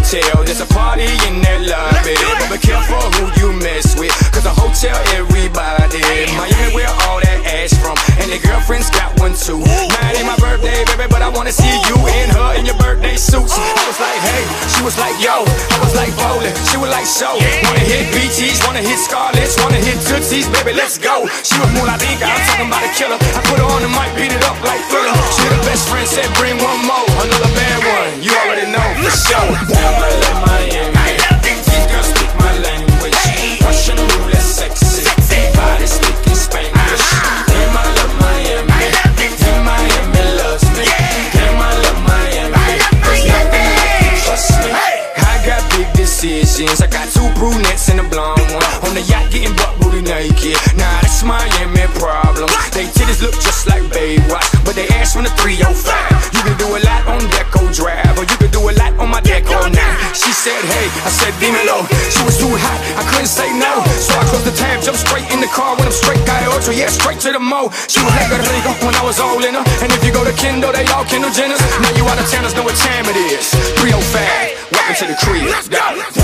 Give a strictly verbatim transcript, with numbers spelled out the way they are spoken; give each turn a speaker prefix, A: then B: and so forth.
A: hotel, there's a party in that lobby. But be careful who you mess with, cause the hotel everybody. Miami where all that ass from, and their girlfriends got one too. Mine ain't my birthday, baby, but I wanna see you and her in your birthday suits. I was like, hey, she was like, yo. I was like, bowling, she was like, so. Wanna hit B Ts, wanna hit Scarlett's, wanna hit Tootsies, baby, let's go. She was more like Inca, I'm talking about a killer. I put her on the mic, beat it up like Thriller. She the best friend, said bring one more, another bad one. You already know, for sure. Never let Miami, these girls speak my language. Russian roulette sexy, body speaking Spanish. Damn, I love Miami, damn, Miami loves me. Damn, I love Miami, there's nothing like you, trust me. I got big decisions, I got two brunettes and a blonde one. On the yacht getting butt booty naked, nah, that's Miami problem. They titties look just like Baywatch, but they ass from the three oh five. You can do a lot on Deco Drive, or you can do a lot on my Deco nine. She said hey, I said dímelo. She was too hot, I couldn't say no. So I closed the tab, jumped straight in the car when I'm straight got ocho, yeah, straight to the mo. She was like a Rico when I was all in her. And if you go to Kendall, they all Kendall Jenners. Now you out of towners know what time it is. three oh five, welcome to the crib.